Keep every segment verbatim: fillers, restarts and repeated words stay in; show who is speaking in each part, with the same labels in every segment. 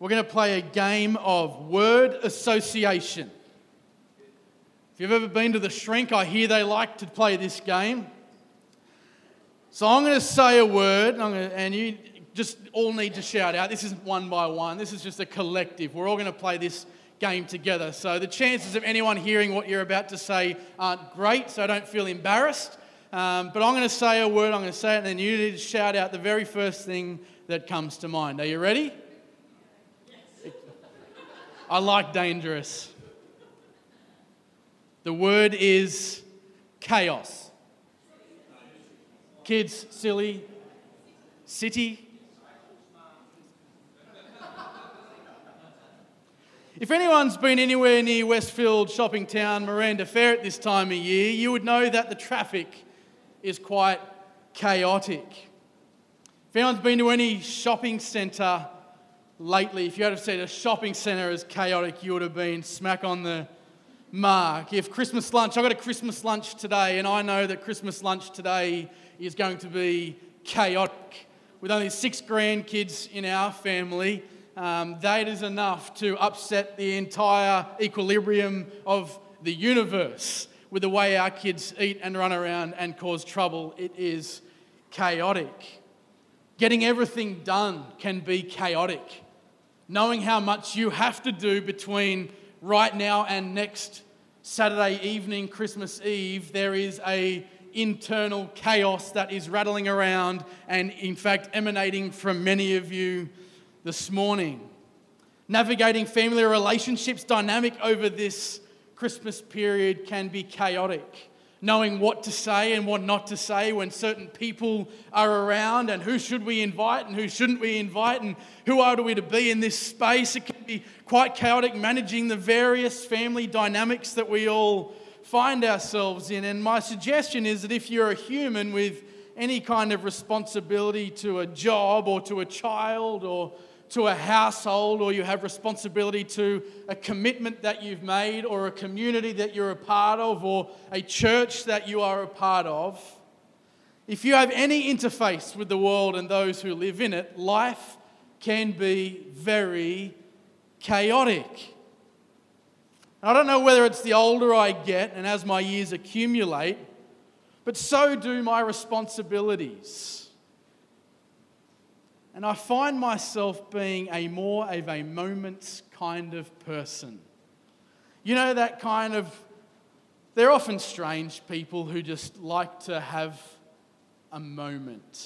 Speaker 1: we're going to play a game of word association. If you've ever been to the Shrink, I hear they like to play this game. So I'm going to say a word, and, I'm going to, and you just all need to shout out. This isn't one by one. This is just a collective. We're all going to play this game together. So the chances of anyone hearing what you're about to say aren't great, so don't feel embarrassed. Um, but I'm going to say a word, I'm going to say it, and then you need to shout out the very first thing that comes to mind. Are you ready? Yes. I like dangerous. The word is chaos. Kids, silly. City. If anyone's been anywhere near Westfield Shopping Town, Miranda Fair at this time of year, you would know that the traffic is quite chaotic. If anyone's been to any shopping centre lately, if you had said a shopping centre is chaotic, you would have been smack on the mark. If Christmas lunch, I got a Christmas lunch today, and I know that Christmas lunch today is going to be chaotic. With only six grandkids in our family, um, that is enough to upset the entire equilibrium of the universe. With the way our kids eat and run around and cause trouble, it is chaotic. Getting everything done can be chaotic. Knowing how much you have to do between right now and next Saturday evening, Christmas Eve, there is a internal chaos that is rattling around and in fact emanating from many of you this morning. Navigating family relationships dynamic over this Christmas period can be chaotic. Knowing what to say and what not to say when certain people are around, and who should we invite and who shouldn't we invite, and who are we to be in this space. It can be quite chaotic managing the various family dynamics that we all find ourselves in. And my suggestion is that if you're a human with any kind of responsibility to a job or to a child or to a household, or you have responsibility to a commitment that you've made, or a community that you're a part of, or a church that you are a part of, if you have any interface with the world and those who live in it, life can be very chaotic. I don't know whether it's the older I get and as my years accumulate, but so do my responsibilities. And I find myself being a more of a moments kind of person. You know, that kind of, they're often strange people who just like to have a moment.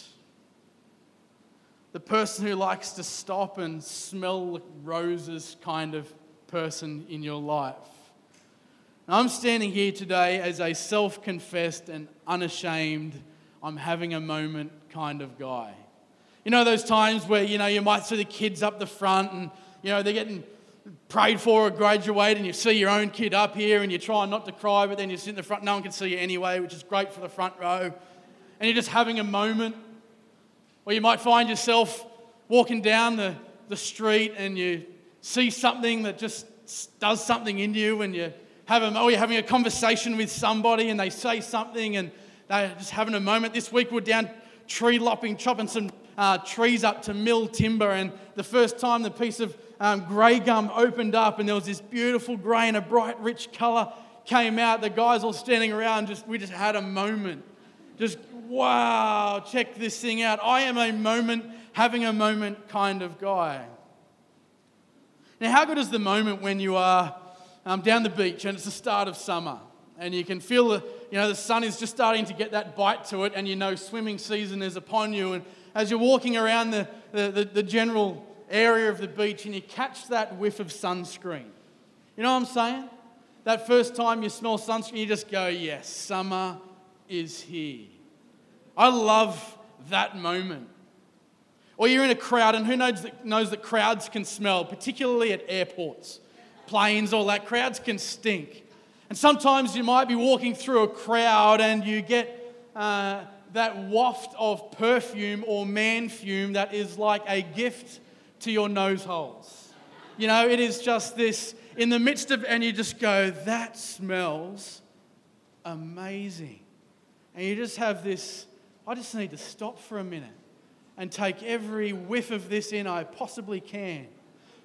Speaker 1: The person who likes to stop and smell roses kind of person in your life. And I'm standing here today as a self-confessed and unashamed, I'm having a moment kind of guy. You know those times where, you know, you might see the kids up the front and, you know, they're getting prayed for or graduate, and you see your own kid up here and you're trying not to cry, but then you sit in the front, no one can see you anyway, which is great for the front row. And you're just having a moment. Or you might find yourself walking down the, the street and you see something that just does something in you, and you have a, or you're having a conversation with somebody and they say something and they're just having a moment. This week we're down tree lopping, chopping some Uh, trees up to mill timber, and the first time the piece of um, grey gum opened up and there was this beautiful grey and a bright rich colour came out, the guys all standing around, just we just had a moment. Just, wow, check this thing out. I am a moment, having a moment kind of guy. Now, how good is the moment when you are um, down the beach and it's the start of summer and you can feel the, you know, the sun is just starting to get that bite to it, and you know swimming season is upon you, and as you're walking around the, the, the general area of the beach and you catch that whiff of sunscreen. You know what I'm saying? That first time you smell sunscreen, you just go, yes, summer is here. I love that moment. Or you're in a crowd, and who knows that, knows that crowds can smell, particularly at airports, planes, all that. Crowds can stink. And sometimes you might be walking through a crowd and you get Uh, that waft of perfume or man fume that is like a gift to your nose holes. You know, it is just this, in the midst of, and you just go, that smells amazing. And you just have this, I just need to stop for a minute and take every whiff of this in I possibly can.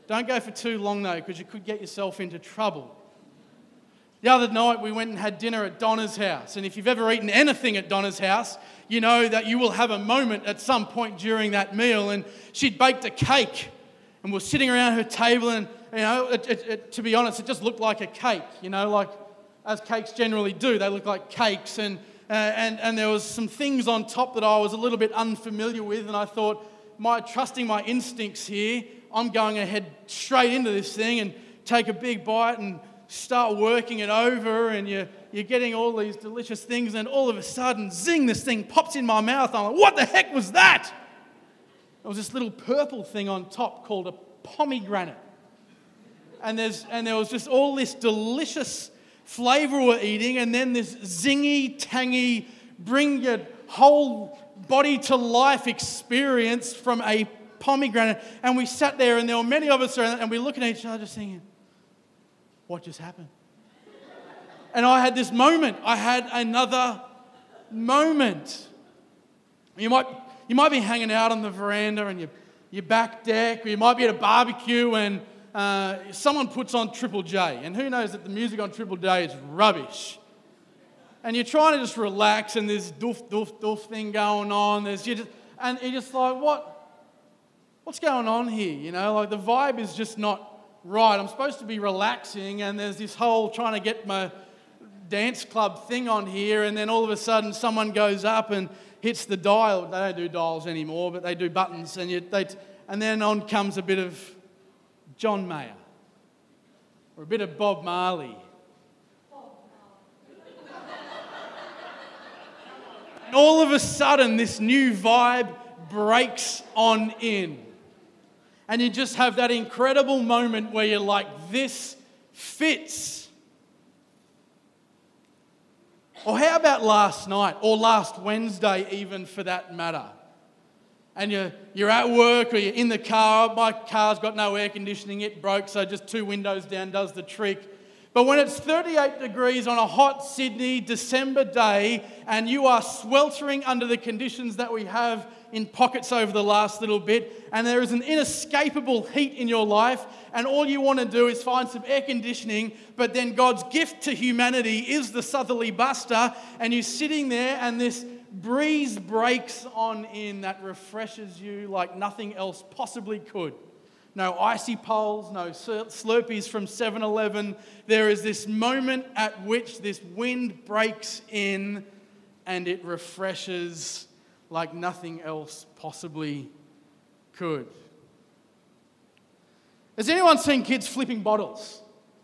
Speaker 1: Don't go for too long though, because you could get yourself into trouble. The other night we went and had dinner at Donna's house, and if you've ever eaten anything at Donna's house, you know that you will have a moment at some point during that meal. And she'd baked a cake, and we're sitting around her table, and you know, it, it, it, to be honest, it just looked like a cake. You know, like as cakes generally do, they look like cakes, and uh, and and there was some things on top that I was a little bit unfamiliar with, and I thought, my trusting my instincts here, I'm going ahead straight into this thing and take a big bite and start working it over, and you're, you're getting all these delicious things, and all of a sudden, zing, this thing pops in my mouth. I'm like, what the heck was that? It was this little purple thing on top called a pomegranate. And there's and there was just all this delicious flavour we're eating, and then this zingy, tangy, bring your whole body to life experience from a pomegranate. And we sat there, and there were many of us around, and we were looking at each other just thinking, what just happened? And I had this moment. I had another moment. You might you might be hanging out on the veranda and your your back deck, or you might be at a barbecue and uh, someone puts on Triple J, and who knows that the music on Triple J is rubbish. And you're trying to just relax, and there's doof doof doof thing going on. There's you just and you're just like, what? What's going on here? You know, like the vibe is just not right. I'm supposed to be relaxing, and there's this whole trying to get my dance club thing on here, and then all of a sudden someone goes up and hits the dial. They don't do dials anymore, but they do buttons, and you, they, and then on comes a bit of John Mayer or a bit of Bob Marley. And all of a sudden this new vibe breaks on in. And you just have that incredible moment where you're like, this fits. Or how about last night, or last Wednesday even for that matter? And you're, you're at work or you're in the car. My car's got no air conditioning, it broke, so just two windows down does the trick. But when it's thirty-eight degrees on a hot Sydney December day and you are sweltering under the conditions that we have in pockets over the last little bit, and there is an inescapable heat in your life, and all you want to do is find some air conditioning, but then God's gift to humanity is the southerly buster, and you're sitting there and this breeze breaks on in that refreshes you like nothing else possibly could. No icy poles, no Slurpees from seven eleven. There is this moment at which this wind breaks in and it refreshes like nothing else possibly could. Has anyone seen kids flipping bottles?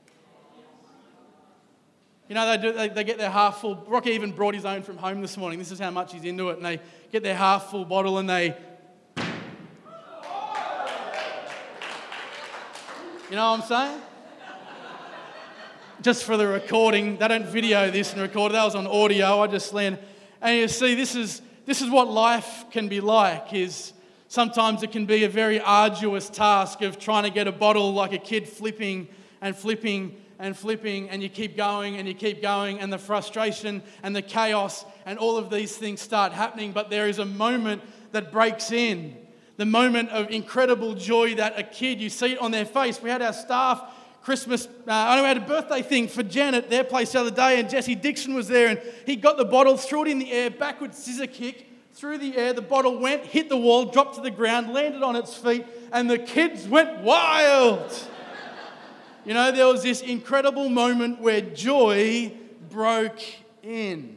Speaker 1: You know, they do. They, they get their half full. Rocky even brought his own from home this morning. This is how much he's into it. And they get their half full bottle and they... You know what I'm saying? Just for the recording. They don't video this and record it. That was on audio. I just land. And you see, this is... This is what life can be like, is sometimes it can be a very arduous task of trying to get a bottle like a kid flipping and flipping and flipping, and you keep going and you keep going, and the frustration and the chaos and all of these things start happening, but there is a moment that breaks in, the moment of incredible joy that a kid, you see it on their face. We had our staff Christmas, uh, I know we had a birthday thing for Janet, their place the other day, and Jesse Dixon was there, and he got the bottle, threw it in the air, backward scissor kick, through the air, the bottle went, hit the wall, dropped to the ground, landed on its feet, and the kids went wild. You know, there was this incredible moment where joy broke in.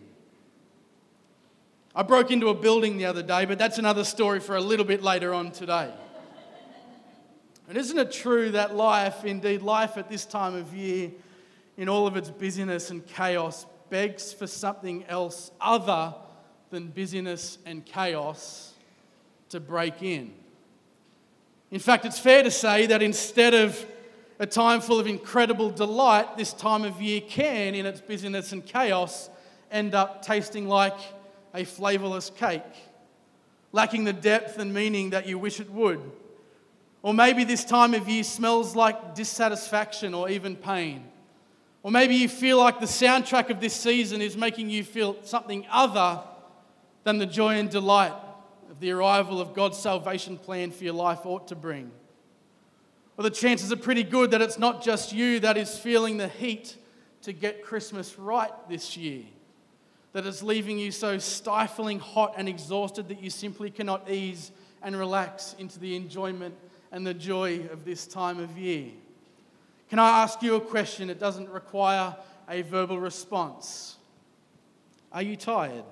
Speaker 1: I broke into a building the other day, but that's another story for a little bit later on today. And isn't it true that life, indeed life at this time of year, in all of its busyness and chaos, begs for something else other than busyness and chaos to break in? In fact, it's fair to say that instead of a time full of incredible delight, this time of year can, in its busyness and chaos, end up tasting like a flavourless cake, lacking the depth and meaning that you wish it would. Or maybe this time of year smells like dissatisfaction or even pain. Or maybe you feel like the soundtrack of this season is making you feel something other than the joy and delight of the arrival of God's salvation plan for your life ought to bring. Or Well, the chances are pretty good that it's not just you that is feeling the heat to get Christmas right this year, that is leaving you so stifling hot and exhausted that you simply cannot ease and relax into the enjoyment and the joy of this time of year. Can I ask you a question? It doesn't require a verbal response. Are you tired?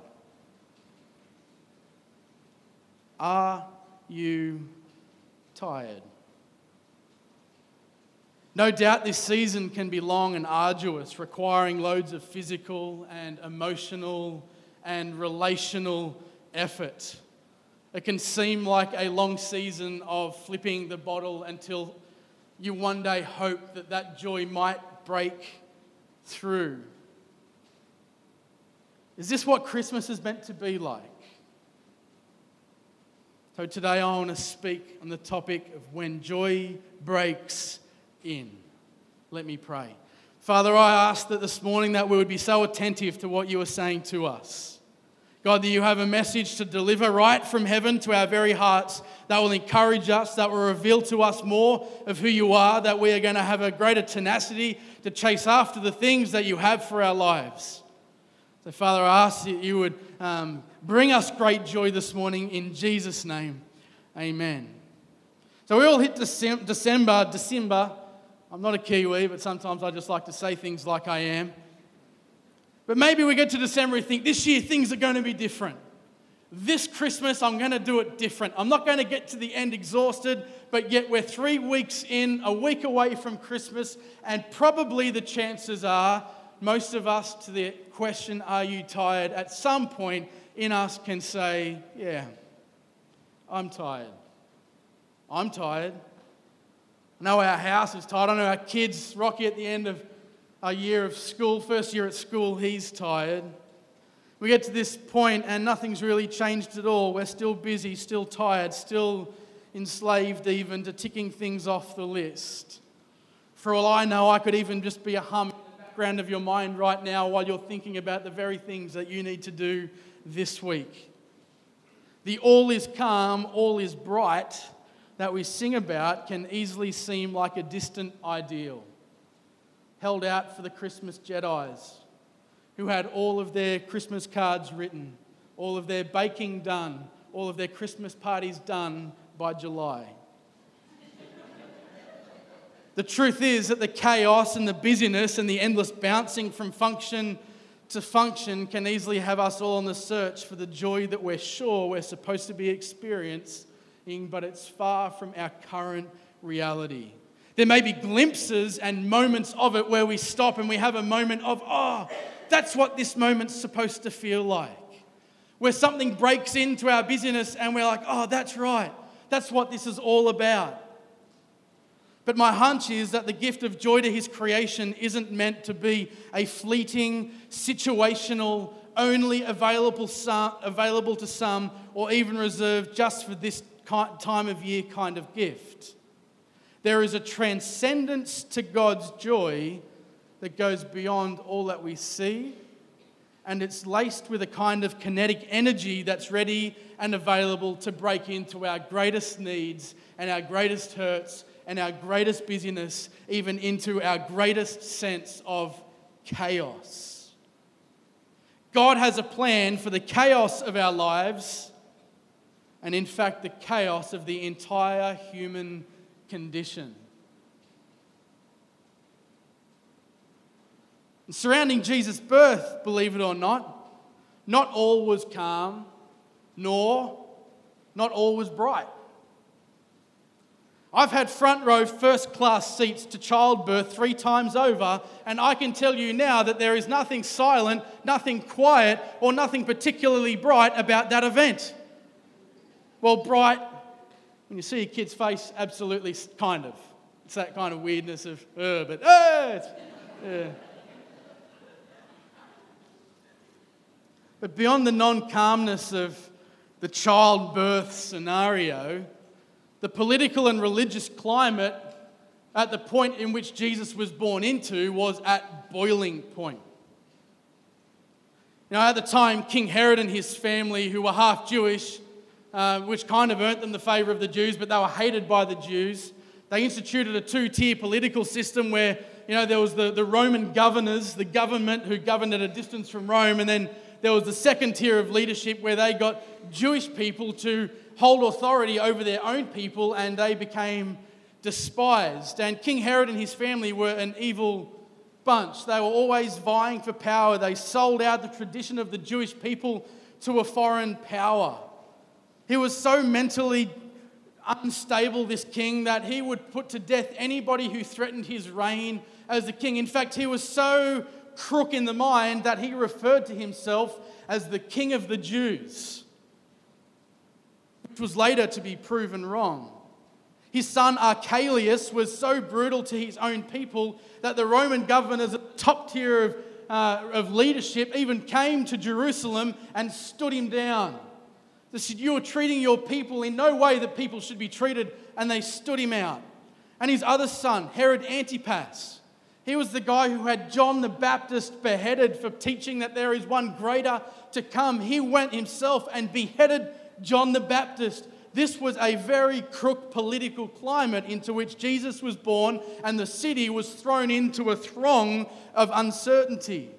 Speaker 1: Are you tired? No doubt this season can be long and arduous, requiring loads of physical and emotional and relational effort. It can seem like a long season of flipping the bottle until you one day hope that that joy might break through. Is this what Christmas is meant to be like? So today I want to speak on the topic of when joy breaks in. Let me pray. Father, I ask that this morning that we would be so attentive to what you are saying to us. God, that you have a message to deliver right from heaven to our very hearts that will encourage us, that will reveal to us more of who you are, that we are going to have a greater tenacity to chase after the things that you have for our lives. So, Father, I ask that you would um, bring us great joy this morning in Jesus' name. Amen. So we all hit December, December, December. I'm not a Kiwi, but sometimes I just like to say things like I am. But maybe we get to December and think, this year things are going to be different. This Christmas, I'm going to do it different. I'm not going to get to the end exhausted, but yet we're three weeks in, a week away from Christmas, and probably the chances are most of us, to the question, are you tired, at some point in us can say, yeah, I'm tired. I'm tired. I know our house is tired. I know our kids, Rocky at the end of a year of school, first year at school, he's tired. We get to this point and nothing's really changed at all. We're still busy, still tired, still enslaved even to ticking things off the list. For all I know, I could even just be a hum in the background of your mind right now while you're thinking about the very things that you need to do this week. The all is calm, all is bright that we sing about can easily seem like a distant ideal, held out for the Christmas Jedis, who had all of their Christmas cards written, all of their baking done, all of their Christmas parties done by July. The truth is that the chaos and the busyness and the endless bouncing from function to function can easily have us all on the search for the joy that we're sure we're supposed to be experiencing, but it's far from our current reality. There may be glimpses and moments of it where we stop and we have a moment of, oh, that's what this moment's supposed to feel like. Where something breaks into our busyness and we're like, oh, that's right. That's what this is all about. But my hunch is that the gift of joy to his creation isn't meant to be a fleeting, situational, only available, some, available to some, or even reserved just for this time of year kind of gift. There is a transcendence to God's joy that goes beyond all that we see, and it's laced with a kind of kinetic energy that's ready and available to break into our greatest needs and our greatest hurts and our greatest busyness, even into our greatest sense of chaos. God has a plan for the chaos of our lives, and in fact, the chaos of the entire human condition. And surrounding Jesus' birth, believe it or not, not all was calm, nor not all was bright. I've had front row first class seats to childbirth three times over, and I can tell you now that there is nothing silent, nothing quiet, or nothing particularly bright about that event. Well, bright, when you see a kid's face, absolutely, kind of. It's that kind of weirdness of, uh, but, uh, it's, uh. But beyond the non-calmness of the childbirth scenario, the political and religious climate at the point in which Jesus was born into was at boiling point. Now, at the time, King Herod and his family, who were half Jewish, uh, which kind of earned them the favour of the Jews, but they were hated by the Jews, They instituted a two-tier political system where, you know, there was the, the Roman governors, the government who governed at a distance from Rome, and then there was the second tier of leadership where they got Jewish people to hold authority over their own people, and they became despised. And King Herod and his family were an evil bunch. They were always vying for power. They sold out the tradition of the Jewish people to a foreign power. He was so mentally unstable, this king, that he would put to death anybody who threatened his reign as the king. In fact, he was so crook in the mind that he referred to himself as the King of the Jews, which was later to be proven wrong. His son Archelaus was so brutal to his own people that the Roman governors at the top tier of, uh, of leadership even came to Jerusalem and stood him down. They said, "You are treating your people in no way that people should be treated," and they stood him out. And his other son, Herod Antipas, he was the guy who had John the Baptist beheaded for teaching that there is one greater to come. He went himself and beheaded John the Baptist. This was a very crook political climate into which Jesus was born, and the city was thrown into a throng of uncertainty.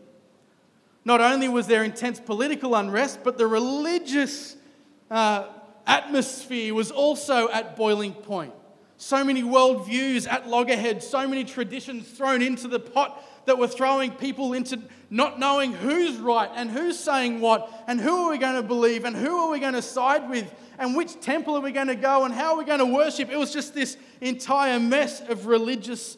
Speaker 1: Not only was there intense political unrest, but the religious uh, atmosphere was also at boiling point. So many worldviews at loggerheads, so many traditions thrown into the pot that were throwing people into not knowing who's right and who's saying what and who are we going to believe and who are we going to side with and which temple are we going to go and how are we going to worship. It was just this entire mess of religious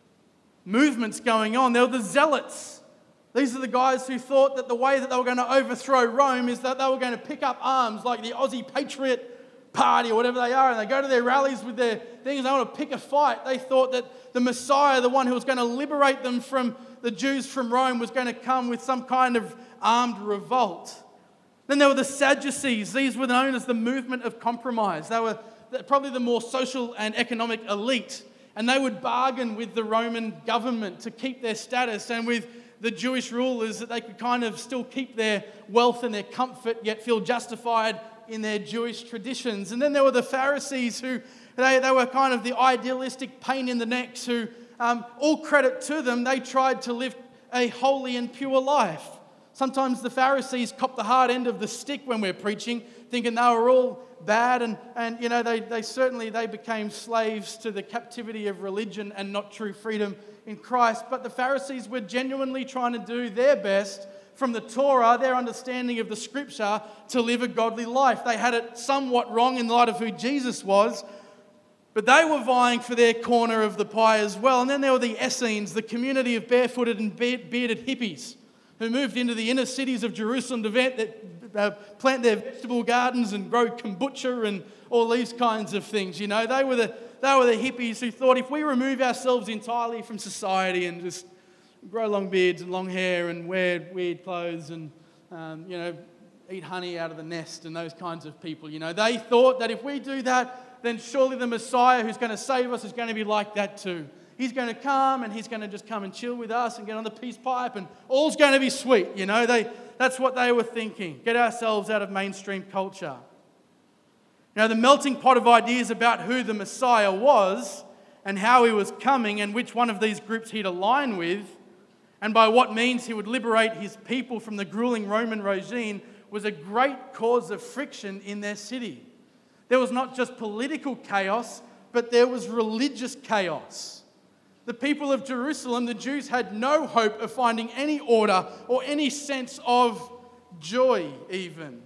Speaker 1: movements going on. There were the zealots. These are the guys who thought that the way that they were going to overthrow Rome is that they were going to pick up arms like the Aussie Patriot Party or whatever they are, and they go to their rallies with their things. They want to pick a fight. They thought that the Messiah, the one who was going to liberate them from the Jews from Rome, was going to come with some kind of armed revolt. Then there were the Sadducees. These were known as the movement of compromise. They were probably the more social and economic elite, and they would bargain with the Roman government to keep their status and with the Jewish rulers that they could kind of still keep their wealth and their comfort, yet feel justified in their Jewish traditions. And then there were the Pharisees who, they, they were kind of the idealistic pain in the necks who, um, all credit to them, they tried to live a holy and pure life. Sometimes the Pharisees copped the hard end of the stick when we're preaching, thinking they were all bad, and, and you know, they, they certainly, they became slaves to the captivity of religion and not true freedom in Christ. But the Pharisees were genuinely trying to do their best from the Torah, their understanding of the Scripture, to live a godly life. They had it somewhat wrong in light of who Jesus was, but they were vying for their corner of the pie as well. And then there were the Essenes, the community of barefooted and bearded hippies who moved into the inner cities of Jerusalem to uh, plant their vegetable gardens and grow kombucha and all these kinds of things. You know, they were the they were the hippies who thought if we remove ourselves entirely from society and just grow long beards and long hair and wear weird clothes and, um, you know, eat honey out of the nest and those kinds of people. You know, they thought that if we do that, then surely the Messiah who's going to save us is going to be like that too. He's going to come and he's going to just come and chill with us and get on the peace pipe and all's going to be sweet. You know, they that's what they were thinking. Get ourselves out of mainstream culture. Now, the melting pot of ideas about who the Messiah was and how he was coming and which one of these groups he'd align with and by what means he would liberate his people from the grueling Roman regime was a great cause of friction in their city. There was not just political chaos, but there was religious chaos. The people of Jerusalem, the Jews, had no hope of finding any order or any sense of joy even.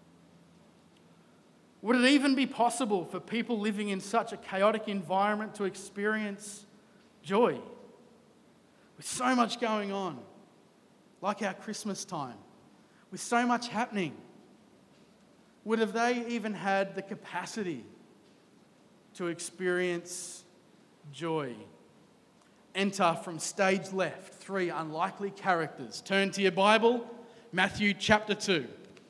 Speaker 1: Would it even be possible for people living in such a chaotic environment to experience joy? With so much going on, like our Christmas time, with so much happening, would have they even had the capacity to experience joy? Enter from stage left three unlikely characters. Turn to your Bible, Matthew chapter two.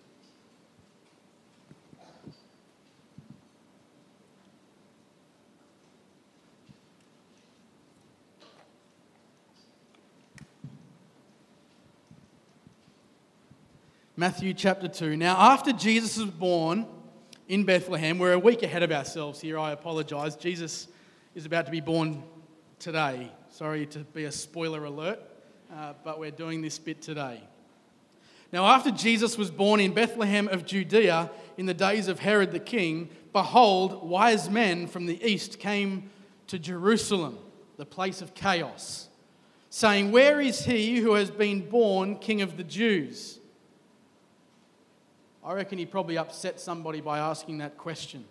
Speaker 1: Matthew chapter two. Now, after Jesus was born in Bethlehem, we're a week ahead of ourselves here, I apologise. Jesus is about to be born today. Sorry to be a spoiler alert, uh, but we're doing this bit today. Now, after Jesus was born in Bethlehem of Judea in the days of Herod the king, behold, wise men from the east came to Jerusalem, the place of chaos, saying, "Where is he who has been born King of the Jews?" I reckon he probably upset somebody by asking that question.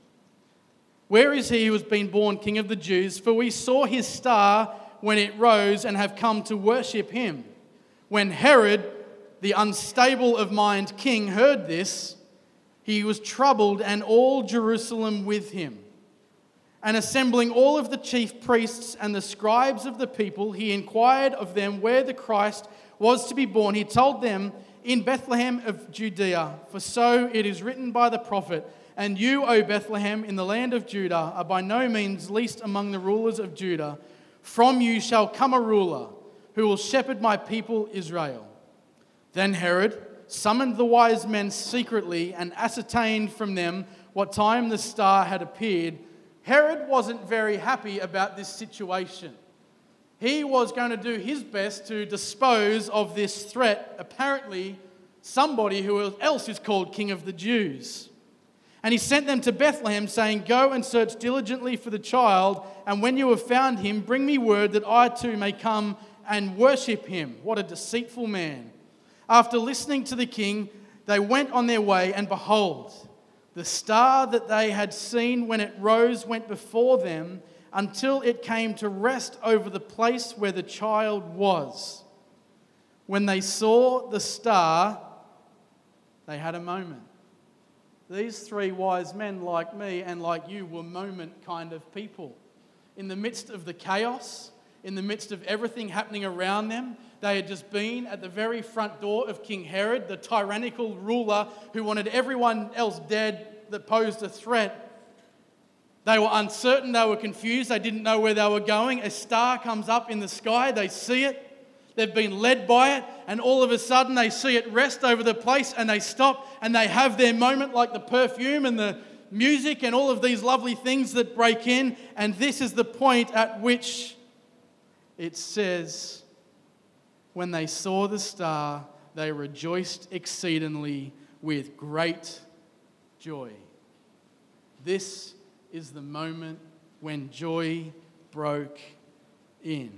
Speaker 1: "Where is he who has been born King of the Jews? For we saw his star when it rose and have come to worship him." When Herod, the unstable of mind king, heard this, he was troubled, and all Jerusalem with him. And assembling all of the chief priests and the scribes of the people, he inquired of them where the Christ was to be born. He told them, "In Bethlehem of Judea, for so it is written by the prophet, and you, O Bethlehem, in the land of Judah, are by no means least among the rulers of Judah. From you shall come a ruler who will shepherd my people Israel." Then Herod summoned the wise men secretly and ascertained from them what time the star had appeared. Herod wasn't very happy about this situation. He was going to do his best to dispose of this threat, apparently somebody who else is called King of the Jews. And he sent them to Bethlehem, saying, "Go and search diligently for the child, and when you have found him, bring me word that I too may come and worship him." What a deceitful man. After listening to the king, they went on their way, and behold, the star that they had seen when it rose went before them until it came to rest over the place where the child was. When they saw the star, they had a moment. These three wise men, like me and like you, were moment kind of people. In the midst of the chaos, in the midst of everything happening around them, they had just been at the very front door of King Herod, the tyrannical ruler who wanted everyone else dead that posed a threat. They were uncertain, they were confused, they didn't know where they were going. A star comes up in the sky, they see it, they've been led by it, and all of a sudden they see it rest over the place and they stop and they have their moment, like the perfume and the music and all of these lovely things that break in. And this is the point at which it says, when they saw the star, they rejoiced exceedingly with great joy. This is the moment when joy broke in.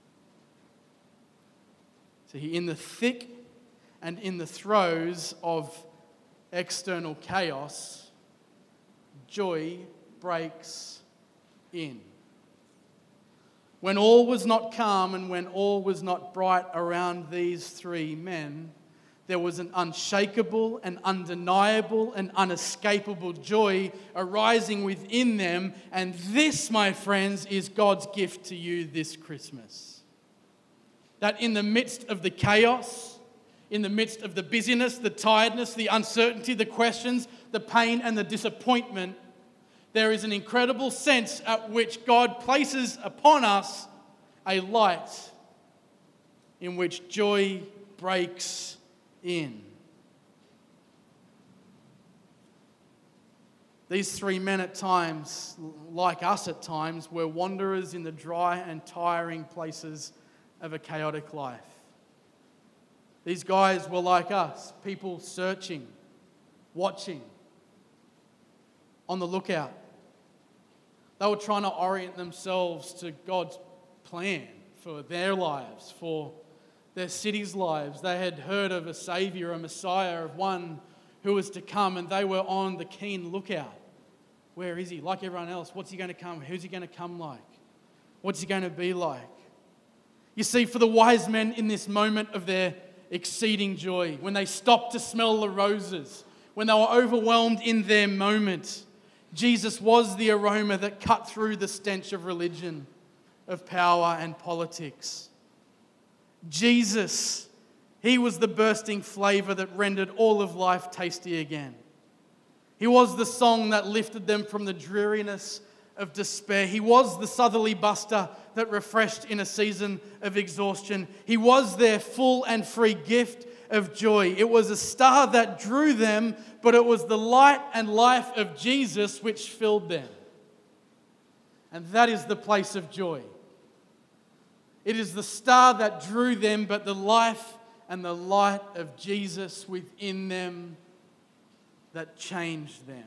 Speaker 1: So in the thick and in the throes of external chaos, joy breaks in. When all was not calm and when all was not bright around these three men, there was an unshakable and undeniable and unescapable joy arising within them. And this, my friends, is God's gift to you this Christmas. That in the midst of the chaos, in the midst of the busyness, the tiredness, the uncertainty, the questions, the pain and the disappointment, there is an incredible sense at which God places upon us a light in which joy breaks in. These three men at times, like us at times, were wanderers in the dry and tiring places of a chaotic life. These guys were like us, people searching, watching, on the lookout. They were trying to orient themselves to God's plan for their lives, for their city's lives. They had heard of a Saviour, a Messiah, of one who was to come, and they were on the keen lookout. Where is he? Like everyone else, what's he going to come? Who's he going to come like? What's he going to be like? You see, for the wise men in this moment of their exceeding joy, when they stopped to smell the roses, when they were overwhelmed in their moment, Jesus was the aroma that cut through the stench of religion, of power and politics. Jesus, he was the bursting flavour that rendered all of life tasty again. He was the song that lifted them from the dreariness of despair. He was the southerly buster that refreshed in a season of exhaustion. He was their full and free gift of joy. It was a star that drew them, but it was the light and life of Jesus which filled them. And that is the place of joy. It is the star that drew them, but the life and the light of Jesus within them that changed them.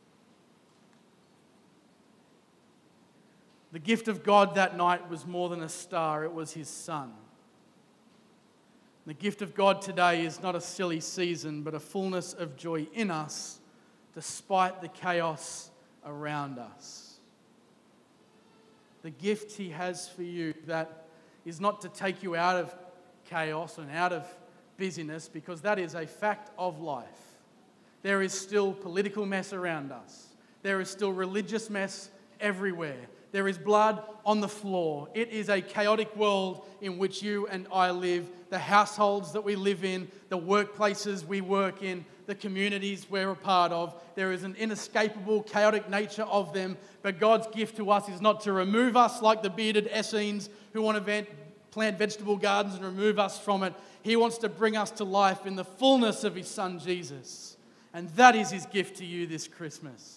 Speaker 1: The gift of God that night was more than a star, it was his Son. The gift of God today is not a silly season, but a fullness of joy in us, despite the chaos around us. The gift he has for you that is not to take you out of chaos and out of busyness, because that is a fact of life. There is still political mess around us. There is still religious mess everywhere. There is blood on the floor. It is a chaotic world in which you and I live. The households that we live in, the workplaces we work in, the communities we're a part of. There is an inescapable, chaotic nature of them. But God's gift to us is not to remove us like the bearded Essenes who want to vent, plant vegetable gardens and remove us from it. He wants to bring us to life in the fullness of his Son, Jesus. And that is his gift to you this Christmas.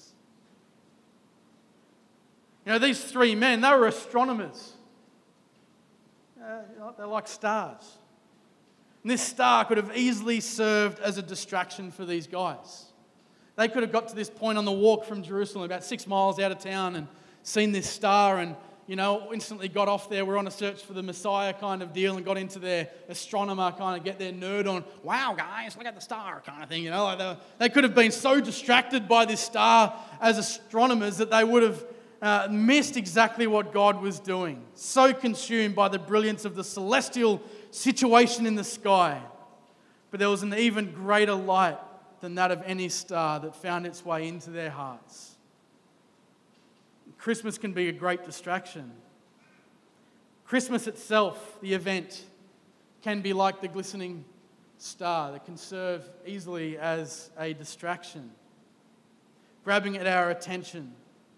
Speaker 1: You know, these three men, they were astronomers. Uh, they're like stars. And this star could have easily served as a distraction for these guys. They could have got to this point on the walk from Jerusalem, about six miles out of town, and seen this star and, you know, instantly got off there. We're on a search for the Messiah kind of deal, and got into their astronomer kind of get their nerd on, wow, guys, look at the star kind of thing. You know, like they, they could have been so distracted by this star as astronomers that they would have Uh, missed exactly what God was doing. So consumed by the brilliance of the celestial situation in the sky. But there was an even greater light than that of any star that found its way into their hearts. Christmas can be a great distraction. Christmas itself, the event, can be like the glistening star that can serve easily as a distraction, grabbing at our attention.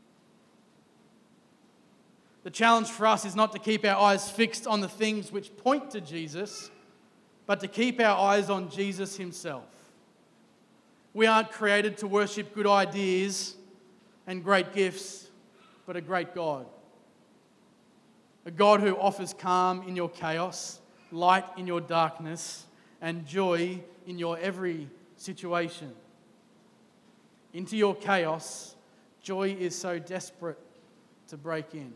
Speaker 1: The challenge for us is not to keep our eyes fixed on the things which point to Jesus, but to keep our eyes on Jesus himself. We aren't created to worship good ideas and great gifts, but a great God. A God who offers calm in your chaos, light in your darkness, and joy in your every situation. Into your chaos, joy is so desperate to break in.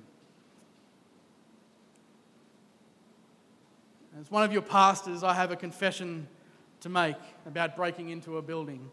Speaker 1: As one of your pastors, I have a confession to make about breaking into a building.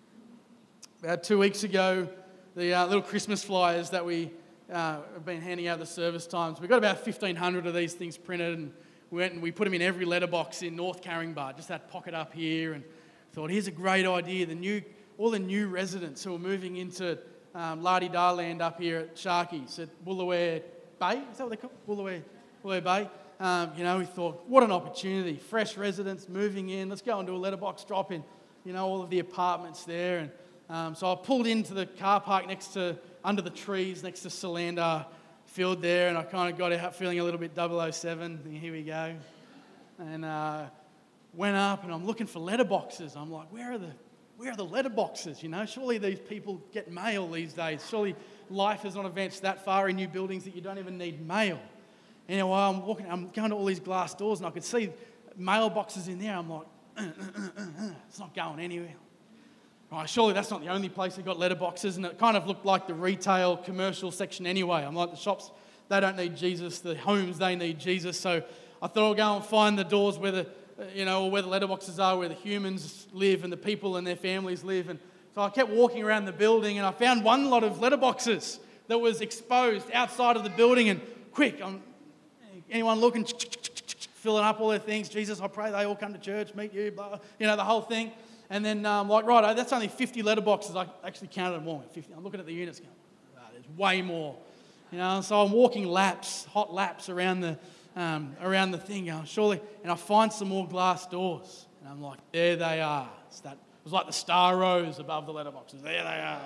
Speaker 1: About two weeks ago, the uh, little Christmas flyers that we uh, have been handing out at the service times, we got about fifteen hundred of these things printed, and we went and we put them in every letterbox in North Caringbah, just that pocket up here, and thought, here's a great idea. The new, all the new residents who are moving into um, La-di-da land up here at Sharky's at Woolooware Bay, is that what they call it? Woolooware, Woolooware Bay. Um, you know, we thought, what an opportunity. Fresh residents moving in. Let's go and do a letterbox drop in, you know, all of the apartments there. And um, so I pulled into the car park next to, under the trees, next to Solander Field there. And I kind of got out feeling a little bit double oh seven. Here we go. And uh, went up and I'm looking for letterboxes. I'm like, where are the, where are the letterboxes? You know, surely these people get mail these days. Surely life has not advanced that far in new buildings that you don't even need mail. Anyway, I'm walking, I'm going to all these glass doors and I could see mailboxes in there. I'm like, uh, uh, uh, uh, it's not going anywhere. Right, surely that's not the only place they've got letterboxes, and it kind of looked like the retail commercial section anyway. I'm like, the shops, they don't need Jesus. The homes, they need Jesus. So I thought I'll go and find the doors where the, you know, where the letterboxes are, where the humans live and the people and their families live. And so I kept walking around the building and I found one lot of letterboxes that was exposed outside of the building. And quick, I'm anyone looking, filling up all their things. Jesus, I pray they all come to church, meet you, blah, you know, the whole thing. And then I'm um, like, right, that's only fifty letterboxes. I actually counted them all. fifty. I'm looking at the units going, oh, there's way more. You know, so I'm walking laps, hot laps around the um, around the thing, going, surely, and I find some more glass doors. And I'm like, there they are. It's that, it was like the star rose above the letterboxes. There they are.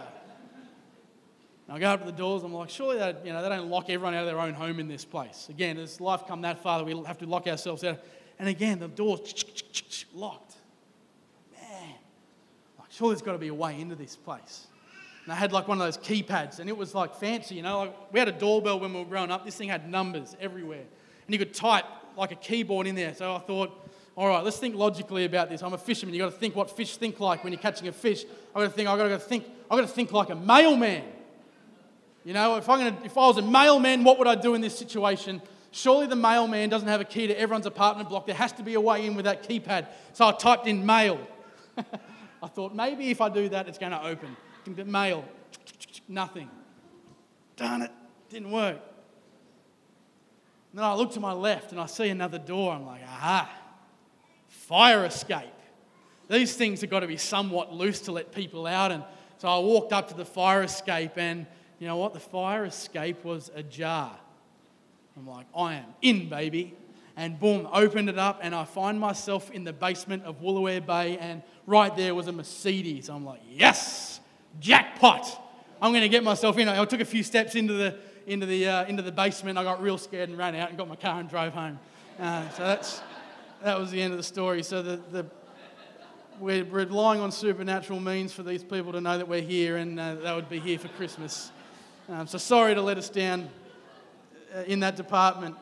Speaker 1: And I go up to the doors, I'm like, surely they, you know, they don't lock everyone out of their own home in this place. Again, as life come that far that we have to lock ourselves out. And again, the door's locked. Man, like, surely there's got to be a way into this place. And they had like one of those keypads, and it was like fancy, you know. Like we had a doorbell when we were growing up. This thing had numbers everywhere, and you could type like a keyboard in there. So I thought, all right, let's think logically about this. I'm a fisherman. You got to think what fish think like when you're catching a fish. I got to think. I got to think. I got to think like a mailman. You know, if I'm gonna, if I was a mailman, what would I do in this situation? Surely the mailman doesn't have a key to everyone's apartment block. There has to be a way in with that keypad. So I typed in mail. I thought maybe if I do that, it's going to open. Mail. Nothing. Darn it. Didn't work. And then I look to my left and I see another door. I'm like, aha. Fire escape. These things have got to be somewhat loose to let people out. And so I walked up to the fire escape, and you know what? The fire escape was ajar. I'm like, I am in, baby. And boom, opened it up, and I find myself in the basement of Woolooware Bay, and right there was a Mercedes. I'm like, yes, jackpot. I'm going to get myself in. I took a few steps into the into the uh, into the basement. I got real scared and ran out and got my car and drove home. Uh, so that's that was the end of the story. So the, the we're relying on supernatural means for these people to know that we're here, and uh, they would be here for Christmas. Um, so sorry to let us down in that department.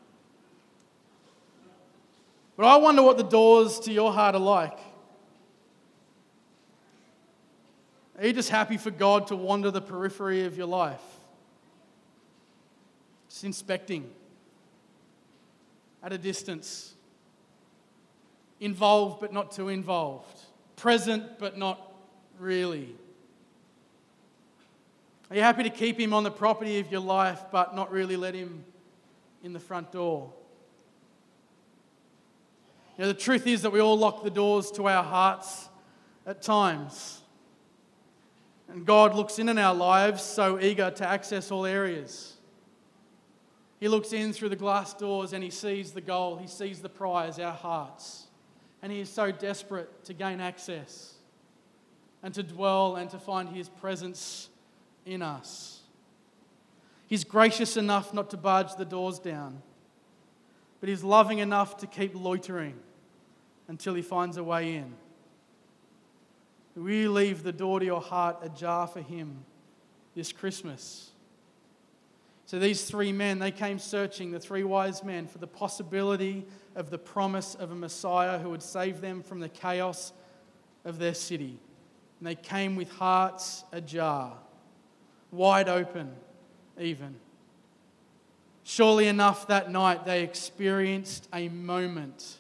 Speaker 1: But I wonder what the doors to your heart are like. Are you just happy for God to wander the periphery of your life? Just inspecting at a distance. Involved but not too involved. Present but not really. Are you happy to keep him on the property of your life but not really let him in the front door? You know, the truth is that we all lock the doors to our hearts at times. And God looks in in our lives so eager to access all areas. He looks in through the glass doors and he sees the goal, he sees the prize, our hearts. And he is so desperate to gain access and to dwell and to find his presence in us. He's gracious enough not to barge the doors down, but he's loving enough to keep loitering until he finds a way in. Will you leave the door to your heart ajar for him this Christmas? So these three men, they came searching, the three wise men, for the possibility of the promise of a Messiah who would save them from the chaos of their city. And they came with hearts ajar, wide open even. Surely enough, that night they experienced a moment,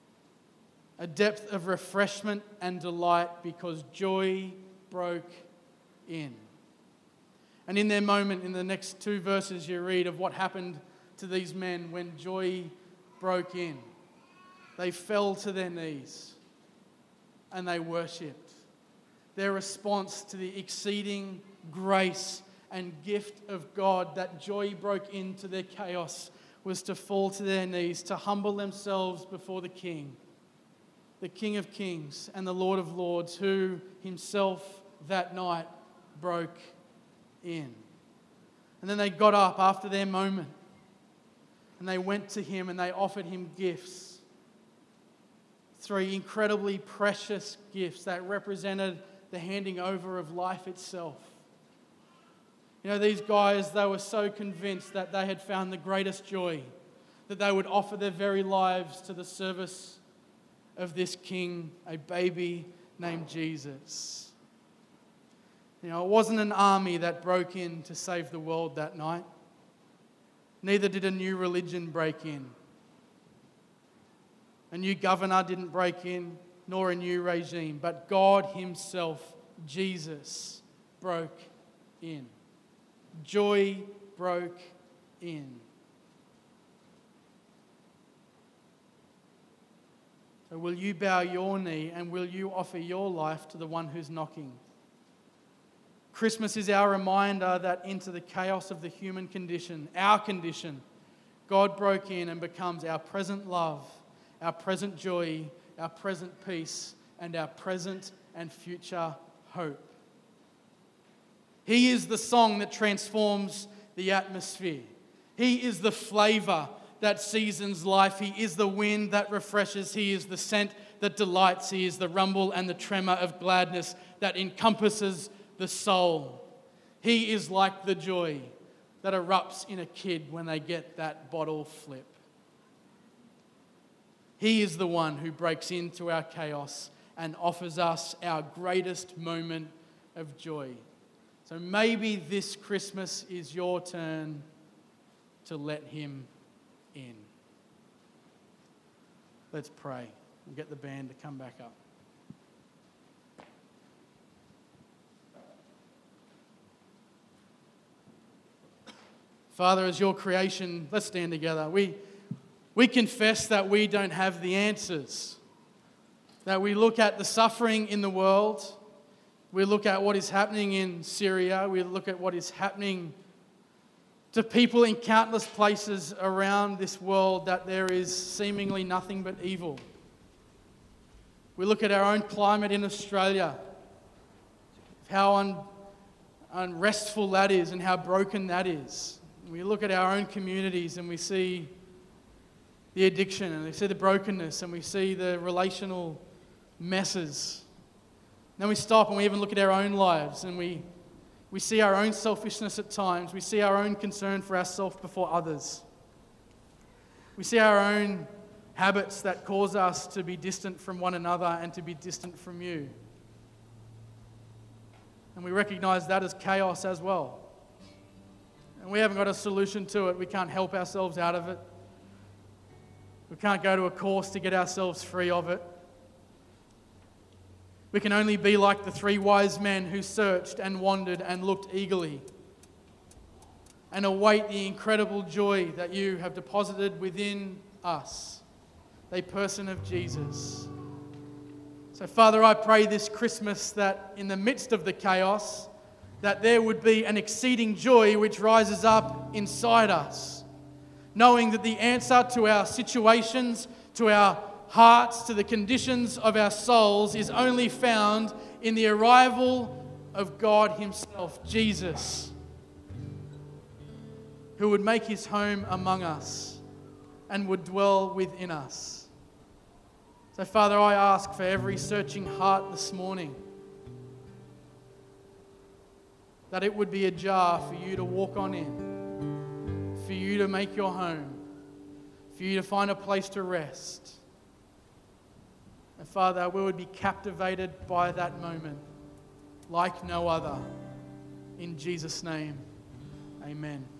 Speaker 1: a depth of refreshment and delight, because joy broke in. And in their moment, in the next two verses you read of what happened to these men when joy broke in. They fell to their knees and they worshipped. Their response to the exceeding grace and gift of God that joy broke into their chaos was to fall to their knees, to humble themselves before the King, the King of Kings and the Lord of Lords, who himself that night broke in. And then they got up after their moment and they went to him and they offered him gifts. Three incredibly precious gifts that represented the handing over of life itself. You know, these guys, they were so convinced that they had found the greatest joy, that they would offer their very lives to the service of this king, a baby named Jesus. You know, it wasn't an army that broke in to save the world that night. Neither did a new religion break in. A new governor didn't break in, nor a new regime, but God himself, Jesus, broke in. Joy broke in. So will you bow your knee and will you offer your life to the one who's knocking? Christmas is our reminder that into the chaos of the human condition, our condition, God broke in and becomes our present love, our present joy, our present peace, and our present and future hope. He is the song that transforms the atmosphere. He is the flavor that seasons life. He is the wind that refreshes. He is the scent that delights. He is the rumble and the tremor of gladness that encompasses the soul. He is like the joy that erupts in a kid when they get that bottle flip. He is the one who breaks into our chaos and offers us our greatest moment of joy. So maybe this Christmas is your turn to let him in. Let's pray. We'll get the band to come back up. Father, as your creation, let's stand together. We, we confess that we don't have the answers. That we look at the suffering in the world. We look at what is happening in Syria. We look at what is happening to people in countless places around this world, that there is seemingly nothing but evil. We look at our own climate in Australia, how un, unrestful that is and how broken that is. We look at our own communities and we see the addiction and we see the brokenness and we see the relational messes. Then we stop and we even look at our own lives and we, we see our own selfishness at times. We see our own concern for ourselves before others. We see our own habits that cause us to be distant from one another and to be distant from you. And we recognize that as chaos as well. And we haven't got a solution to it. We can't help ourselves out of it. We can't go to a course to get ourselves free of it. We can only be like the three wise men who searched and wandered and looked eagerly and await the incredible joy that you have deposited within us, the person of Jesus. So, Father, I pray this Christmas that in the midst of the chaos, that there would be an exceeding joy which rises up inside us, knowing that the answer to our situations, to our hearts, to the conditions of our souls is only found in the arrival of God himself, Jesus, who would make his home among us and would dwell within us. So, Father, I ask for every searching heart this morning that it would be a jar for you to walk on in, for you to make your home, for you to find a place to rest. And Father, we would be captivated by that moment like no other. In Jesus' name, amen.